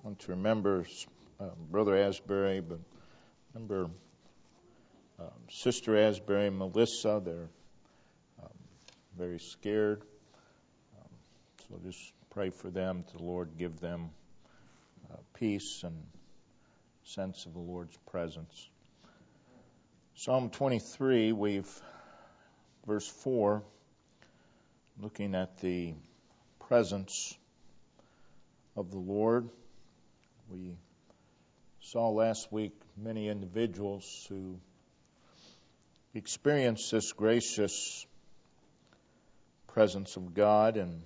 want to remember Brother Asbury, but remember Sister Asbury and Melissa. They're very scared. So just pray for them, to the Lord give them peace and sense of the Lord's presence. Psalm 23, verse 4, looking at the presence of the Lord. We saw last week many individuals who experienced this gracious presence of God and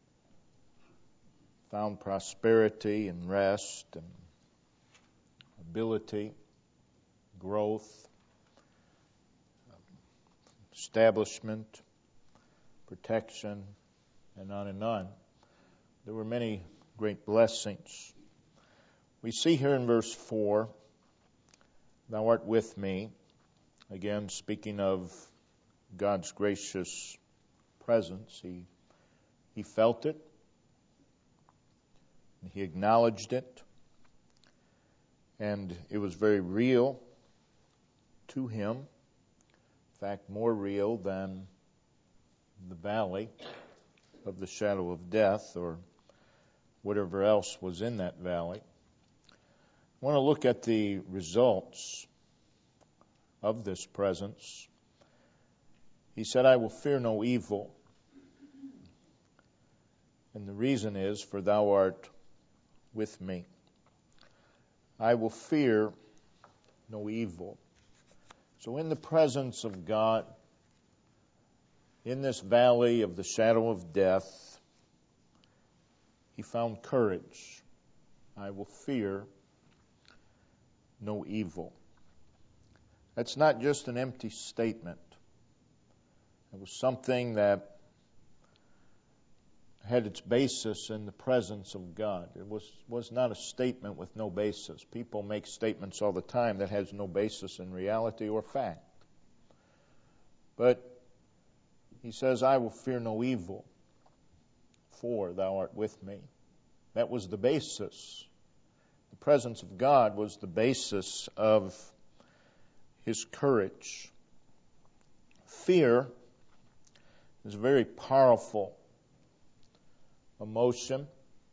found prosperity and rest and ability, growth, establishment, protection, and on and on. There were many great blessings. We see here in verse 4, "Thou art with me," again speaking of God's gracious presence. He felt it, and he acknowledged it, and it was very real to him. In fact, more real than the valley of the shadow of death or whatever else was in that valley. I want to look at the results of this presence. He said, "I will fear no evil." And the reason is, for thou art with me. I will fear no evil. So in the presence of God, in this valley of the shadow of death, he found courage. I will fear no evil. That's not just an empty statement. It was something that had its basis in the presence of God. It was not a statement with no basis. People make statements all the time that has no basis in reality or fact. But he says, "I will fear no evil, for thou art with me." That was the basis. The presence of God was the basis of his courage. Fear is a very powerful emotion.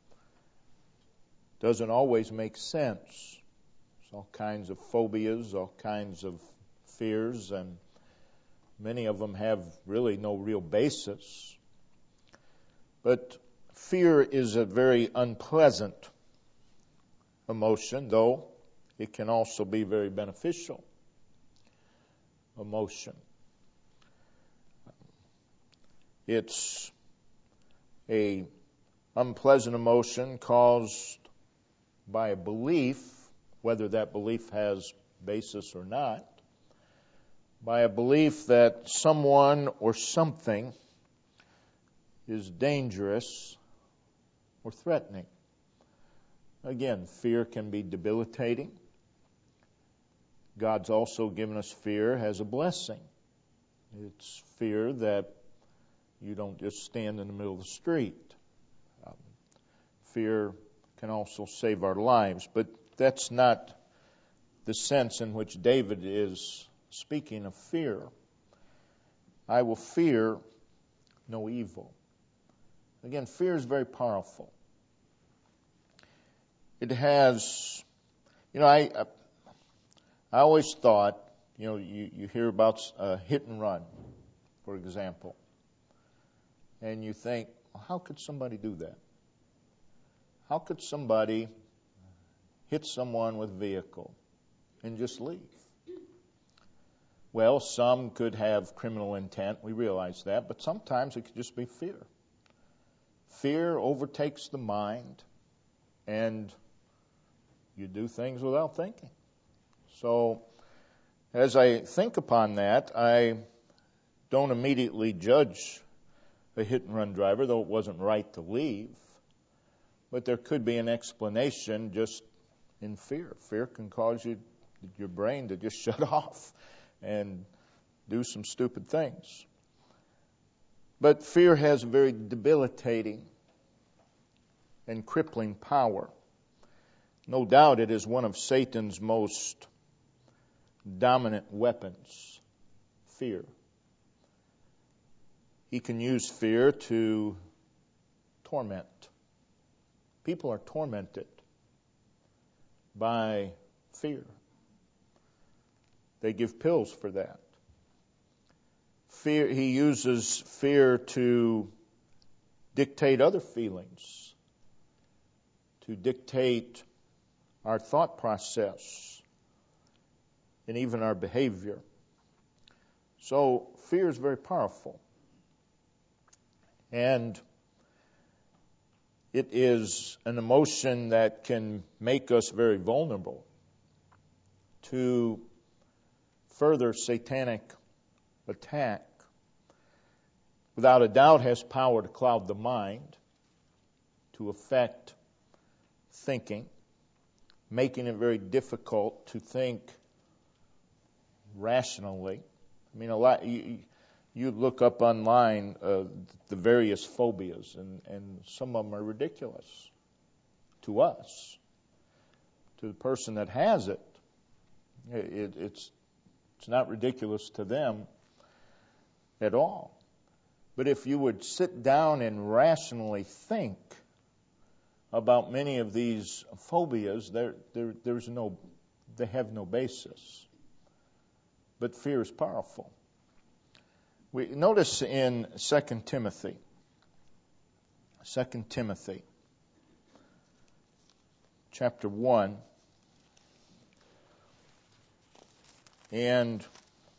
Doesn't always make sense. There's all kinds of phobias, all kinds of fears, and many of them have really no real basis. But fear is a very unpleasant emotion, though it can also be very beneficial emotion. It's a unpleasant emotion caused by a belief, whether that belief has basis or not, by a belief that someone or something is dangerous or threatening. Again, fear can be debilitating. God's also given us fear as a blessing. It's fear that you don't just stand in the middle of the street. Fear can also save our lives, but that's not the sense in which David is speaking of fear. I will fear no evil. Again, fear is very powerful. It has, I always thought, you hear about a hit and run, for example, and you think, well, how could somebody do that? How could somebody hit someone with a vehicle and just leave? Well, some could have criminal intent, we realize that, but sometimes it could just be fear. Fear overtakes the mind, and you do things without thinking. So, as I think upon that, I don't immediately judge a hit-and-run driver, though it wasn't right to leave. But there could be an explanation just in fear. Fear can cause your brain to just shut off and do some stupid things. But fear has very debilitating and crippling power. No doubt it is one of Satan's most dominant weapons, fear. He can use fear to torment. People are tormented by fear. They give pills for that. Fear, he uses fear to dictate other feelings, to dictate our thought process, and even our behavior. So fear is very powerful. And it is an emotion that can make us very vulnerable to further satanic attack. Without a doubt, has power to cloud the mind, to affect thinking, making it very difficult to think rationally. I mean, a lot. You look up online the various phobias, and some of them are ridiculous to us. To the person that has it, it's not ridiculous to them at all. But if you would sit down and rationally think about many of these phobias, they have no basis. But fear is powerful. We notice in 2 Timothy chapter 1 and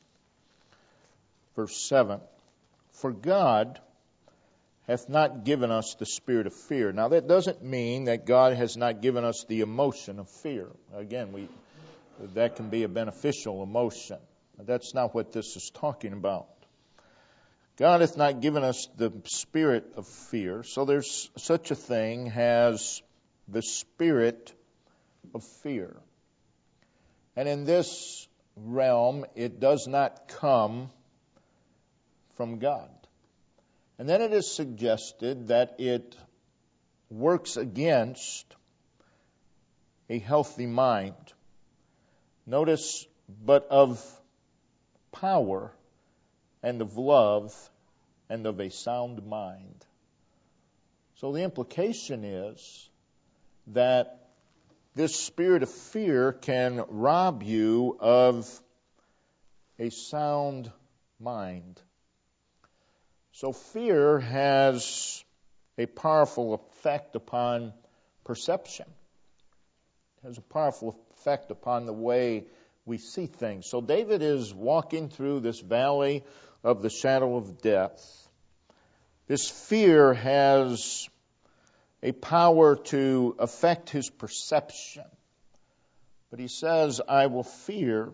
verse 7, "For God hath not given us the spirit of fear." Now that doesn't mean that God has not given us the emotion of fear. Again, that can be a beneficial emotion. That's not what this is talking about. God hath not given us the spirit of fear. So there's such a thing as the spirit of fear. And in this realm, it does not come from God. And then it is suggested that it works against a healthy mind. Notice, but of power and of love and of a sound mind. So the implication is that this spirit of fear can rob you of a sound mind. So fear has a powerful effect upon perception. It has a powerful effect upon the way we see things. So David is walking through this valley of the shadow of death. This fear has a power to affect his perception. But he says, "I will fear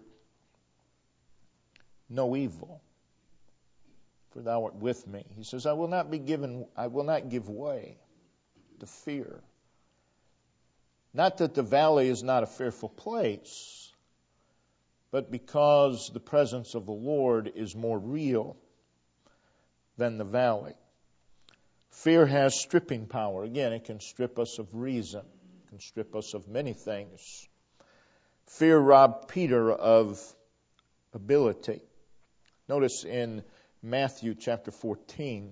no evil, for thou art with me." He says, I will not give way to fear. Not that the valley is not a fearful place, but because the presence of the Lord is more real than the valley. Fear has stripping power. Again, it can strip us of reason. It can strip us of many things. Fear robbed Peter of ability. Notice in Matthew chapter 14,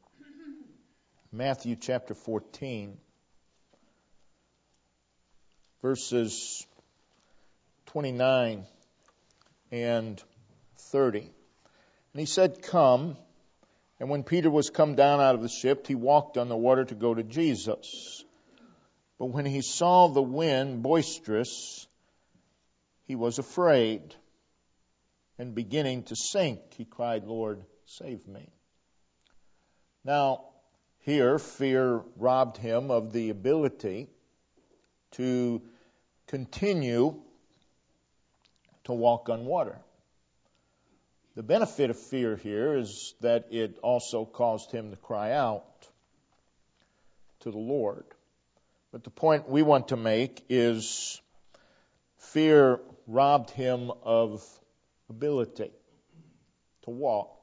verses 29 and 30. And he said, "Come." And when Peter was come down out of the ship, he walked on the water to go to Jesus. But when he saw the wind boisterous, he was afraid. And beginning to sink, he cried, "Lord, save me." Now, here, fear robbed him of the ability to continue to walk on water. The benefit of fear here is that it also caused him to cry out to the Lord. But the point we want to make is fear robbed him of ability to walk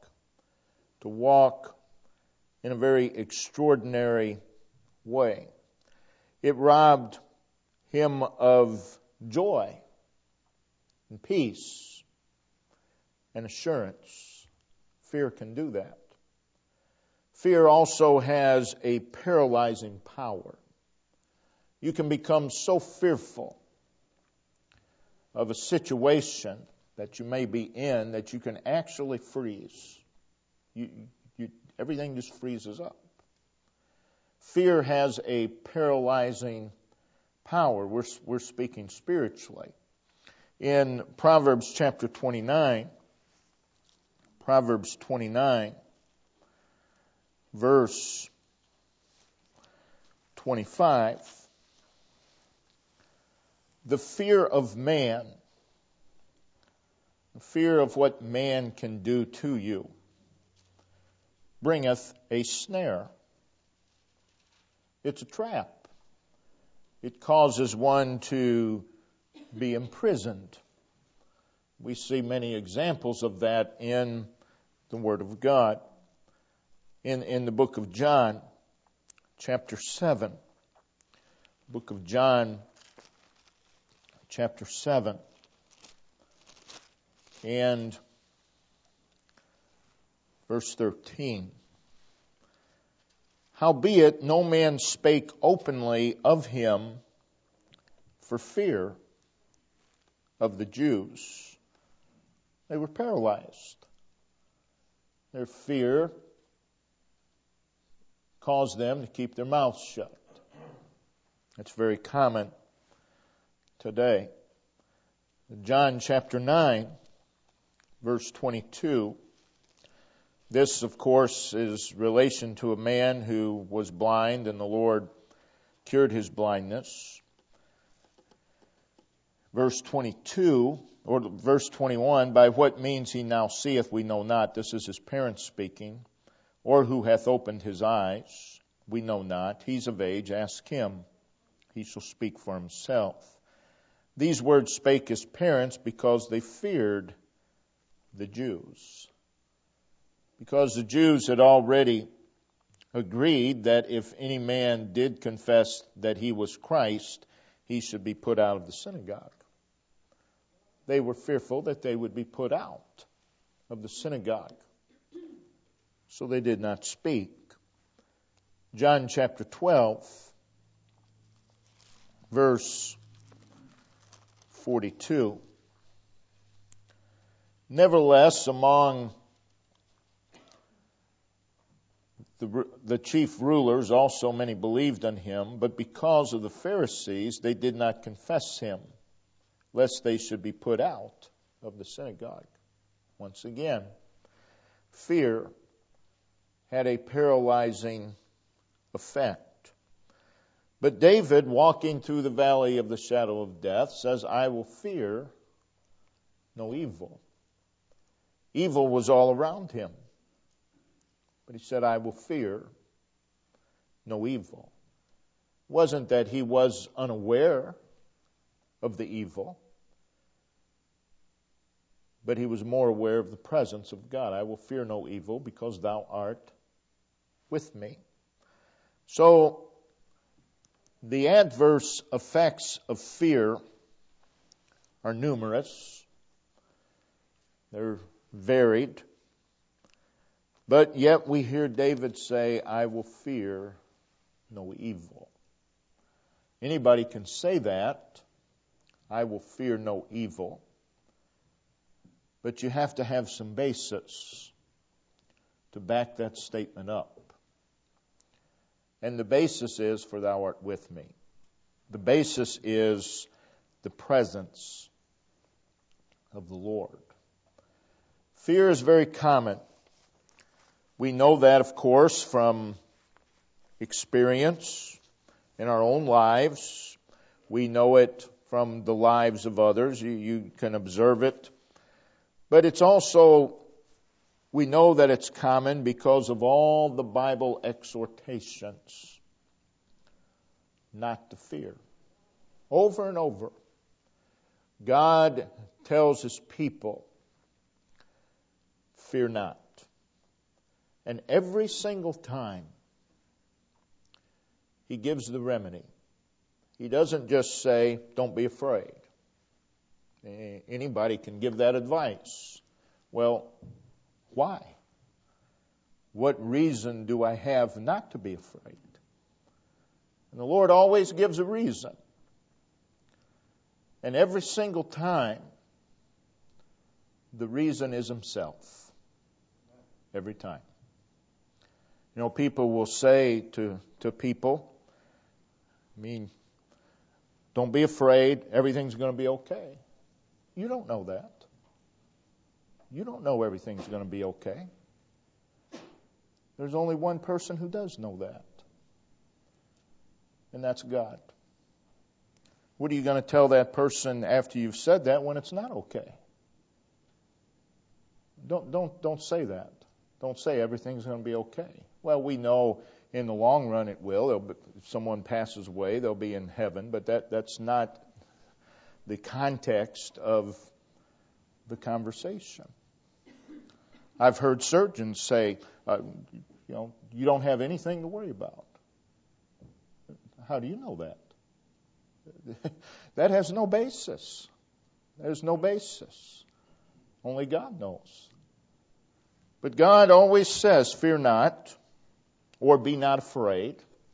in a very extraordinary way. It robbed him of joy and peace and assurance. Fear can do that. Fear also has a paralyzing power. You can become so fearful of a situation that you may be in that you can actually freeze. Everything just freezes up. Fear has a paralyzing power. We're speaking spiritually. In Proverbs chapter 29, verse 25, the fear of man, the fear of what man can do to you, bringeth a snare. It's a trap. It causes one to be imprisoned. We see many examples of that in the Word of God. In the book of John, chapter 7, book of John, chapter 7, and verse 13. Howbeit no man spake openly of him for fear of the Jews. They were paralyzed. Their fear caused them to keep their mouths shut. It's very common today. John chapter 9, verse 22. This, of course, is relation to a man who was blind and the Lord cured his blindness. Verse 22, or verse 21, by what means he now seeth we know not. This is his parents speaking. Or who hath opened his eyes, we know not. He's of age, ask him. He shall speak for himself. These words spake his parents because they feared the Jews. Because the Jews had already agreed that if any man did confess that he was Christ, he should be put out of the synagogue. They were fearful that they would be put out of the synagogue. So they did not speak. John chapter 12, verse 42. Nevertheless, among the chief rulers also many believed on him, but because of the Pharisees they did not confess him, lest they should be put out of the synagogue. Once again, fear had a paralyzing effect. But David, walking through the valley of the shadow of death, says, I will fear no evil. Evil was all around him. But he said, I will fear no evil. It wasn't that he was unaware of the evil, but he was more aware of the presence of God. I will fear no evil because thou art with me. So the adverse effects of fear are numerous. They're varied. But yet we hear David say, I will fear no evil. Anybody can say that, I will fear no evil. But you have to have some basis to back that statement up. And the basis is, for thou art with me. The basis is the presence of the Lord. Fear is very common. We know that, of course, from experience in our own lives. We know it from the lives of others. You can observe it. But it's also, we know that it's common because of all the Bible exhortations not to fear. Over and over, God tells His people, fear not. And every single time, He gives the remedy. He doesn't just say, don't be afraid. Anybody can give that advice. Well, why? What reason do I have not to be afraid? And the Lord always gives a reason. And every single time, the reason is Himself. Every time. You know, people will say to people, don't be afraid, everything's going to be okay. You don't know that. You don't know everything's going to be okay. There's only one person who does know that. And that's God. What are you going to tell that person after you've said that when it's not okay? Don't say that. Don't say everything's going to be okay. Well, we know in the long run it will. If someone passes away, they'll be in heaven, but that's not the context of the conversation. I've heard surgeons say, you don't have anything to worry about. How do you know that? That has no basis. There's no basis. Only God knows. But God always says, fear not, or be not afraid.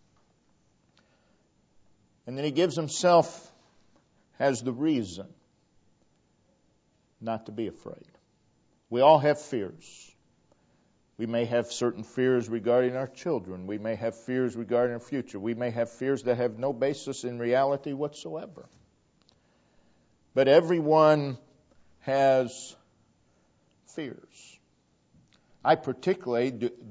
And then He gives Himself as the reason not to be afraid. We all have fears. We may have certain fears regarding our children. We may have fears regarding our future. We may have fears that have no basis in reality whatsoever. But everyone has fears. I particularly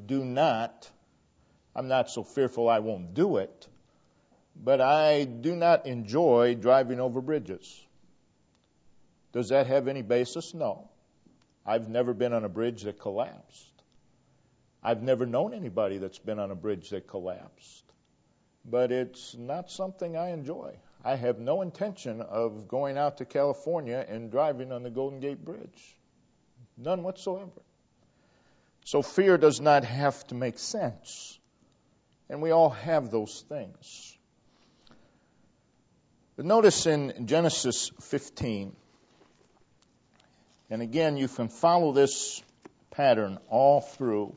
I'm not so fearful I won't do it, but I do not enjoy driving over bridges. Does that have any basis? No. I've never been on a bridge that collapsed. I've never known anybody that's been on a bridge that collapsed. But it's not something I enjoy. I have no intention of going out to California and driving on the Golden Gate Bridge. None whatsoever. So fear does not have to make sense. And we all have those things. But notice in Genesis 15, and again, you can follow this pattern all through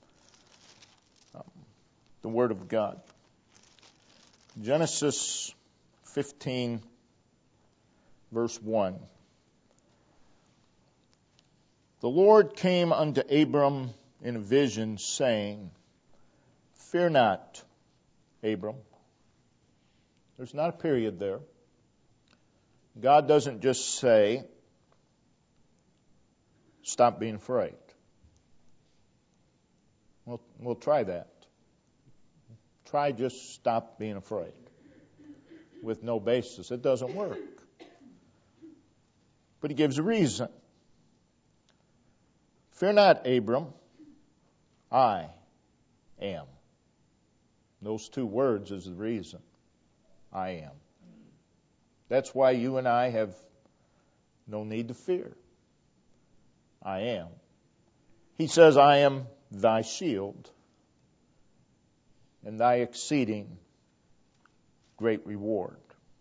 the Word of God. Genesis 15, verse 1. The Lord came unto Abram in a vision, saying, fear not, Abram. There's not a period there. God doesn't just say, stop being afraid. We'll try that. Try just stop being afraid with no basis. It doesn't work. But He gives a reason. Fear not, Abram, I am. Those two words is the reason. I am. That's why you and I have no need to fear. I am. He says, I am thy shield and thy exceeding great reward.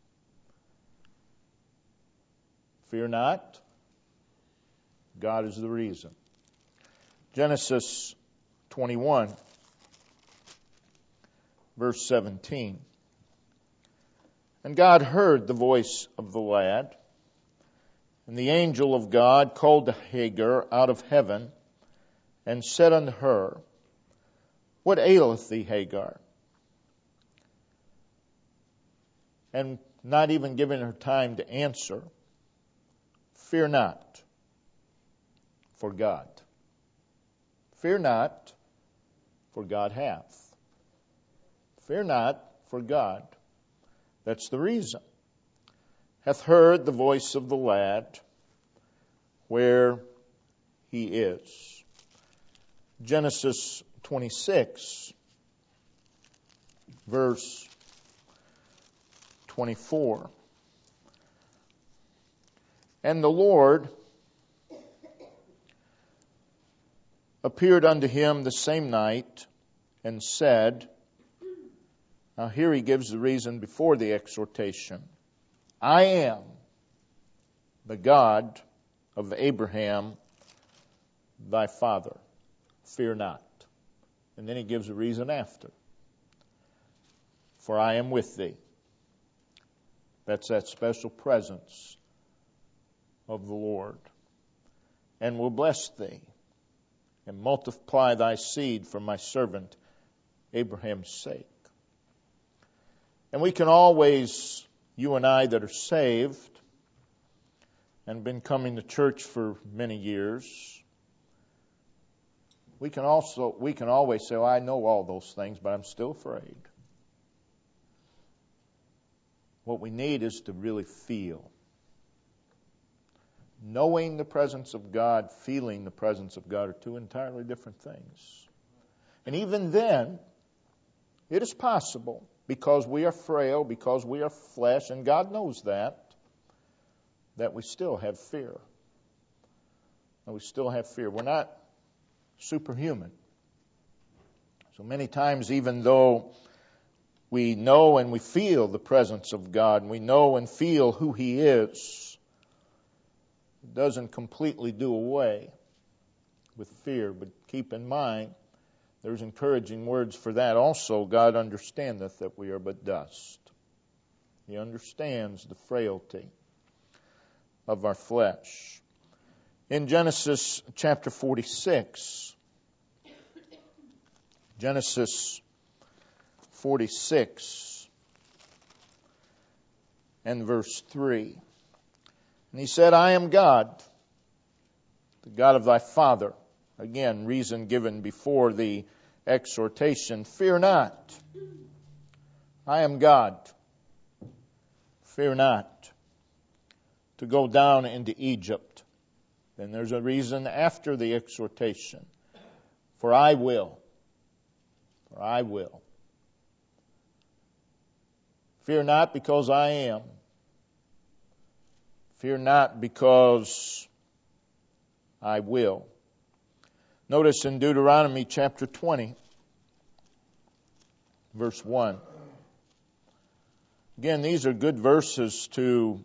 Fear not. God is the reason. Genesis 21, verse 17. And God heard the voice of the lad, and the angel of God called to Hagar out of heaven, and said unto her, what aileth thee, Hagar? And not even giving her time to answer, fear not, for God. Fear not, for God hath. Fear not, for God. That's the reason. Hath heard the voice of the lad where he is. Genesis 26, verse 24. And the Lord appeared unto him the same night and said, Now here he gives the reason before the exhortation. I am the God of Abraham, thy father. Fear not. And then he gives a reason after. For I am with thee. That's that special presence of the Lord. And will bless thee and multiply thy seed for my servant Abraham's sake. And we can always, you and I that are saved and been coming to church for many years, we can always say, well, I know all those things, but I'm still afraid. What we need is to really feel. Knowing the presence of God, feeling the presence of God are two entirely different things. And even then, it is possible, because we are frail, because we are flesh, and God knows that we still have fear. And we still have fear. We're not superhuman. So many times, even though we know and we feel the presence of God, and we know and feel who He is, it doesn't completely do away with fear. But keep in mind, there's encouraging words for that also. God understandeth that we are but dust. He understands the frailty of our flesh. In Genesis chapter 46, Genesis 46 and verse 3. And he said, I am God, the God of thy father. Again, reason given before the exhortation. Fear not. I am God. Fear not to go down into Egypt. Then there's a reason after the exhortation. For I will. For I will. Fear not because I am. Fear not because I will. Notice in Deuteronomy chapter 20, verse 1. Again, these are good verses to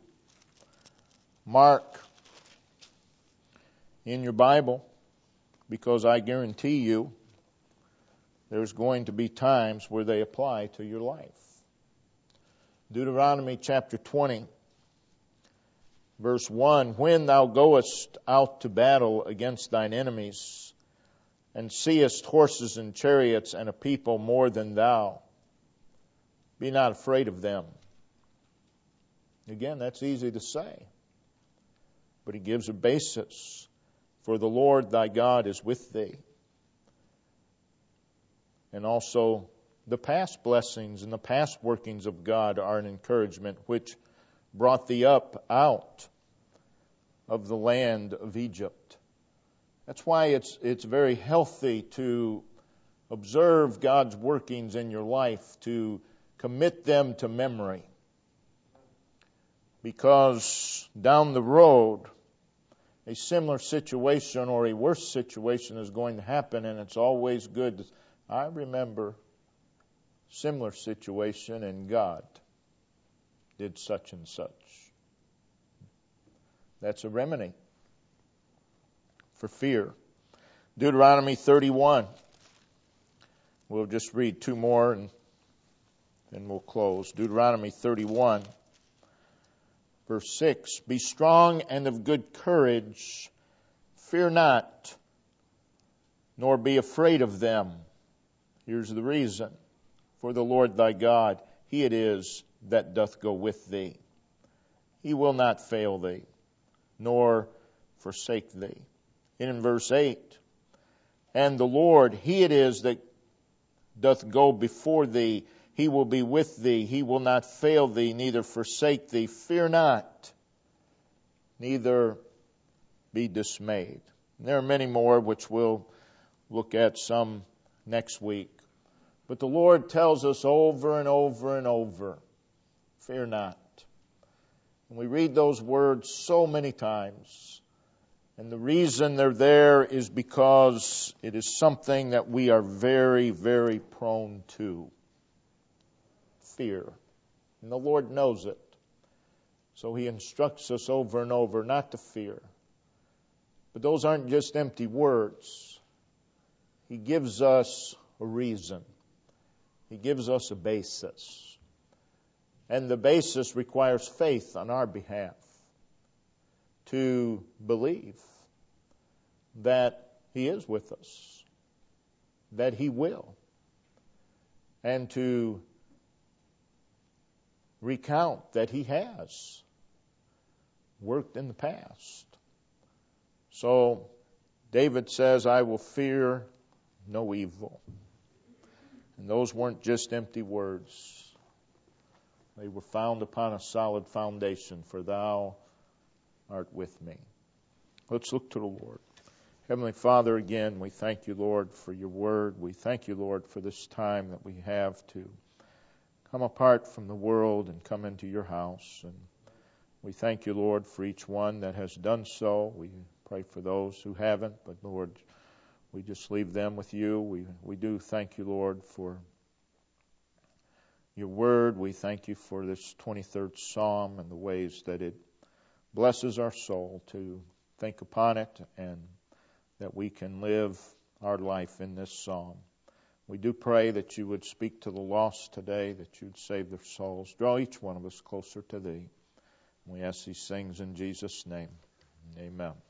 mark in your Bible, because I guarantee you there's going to be times where they apply to your life. Deuteronomy chapter 20, verse 1, when thou goest out to battle against thine enemies, and seest horses and chariots and a people more than thou, be not afraid of them. Again, that's easy to say, but he gives a basis. For the Lord thy God is with thee. And also the past blessings and the past workings of God are an encouragement, which brought thee up out of the land of Egypt. That's why it's very healthy to observe God's workings in your life, to commit them to memory. Because down the road, a similar situation or a worse situation is going to happen, and it's always good. I remember similar situation, and God did such and such. That's a remedy for fear. Deuteronomy 31. We'll just read two more and then we'll close. Deuteronomy 31. Verse 6, be strong and of good courage, fear not, nor be afraid of them. Here's the reason. For the Lord thy God, He it is that doth go with thee. He will not fail thee, nor forsake thee. And in verse 8, and the Lord, He it is that doth go before thee. He will be with thee. He will not fail thee, neither forsake thee. Fear not, neither be dismayed. And there are many more which we'll look at some next week. But the Lord tells us over and over and over, fear not. And we read those words so many times. And the reason they're there is because it is something that we are very, very prone to. fear. And the Lord knows it. So He instructs us over and over not to fear. But those aren't just empty words. He gives us a reason. He gives us a basis. And the basis requires faith on our behalf to believe that He is with us, that He will, and to recount that He has worked in the past. So David says, I will fear no evil. And those weren't just empty words. They were found upon a solid foundation, for Thou art with me. Let's look to the Lord. Heavenly Father, again, we thank You, Lord, for Your word. We thank You, Lord, for this time that we have to come apart from the world and come into Your house. And we thank You, Lord, for each one that has done so. We pray for those who haven't, but Lord, we just leave them with You. We do thank You, Lord, for Your word. We thank You for this 23rd Psalm and the ways that it blesses our soul to think upon it, and that we can live our life in this psalm. We do pray that You would speak to the lost today, that You'd save their souls. Draw each one of us closer to Thee. We ask these things in Jesus' name. Amen.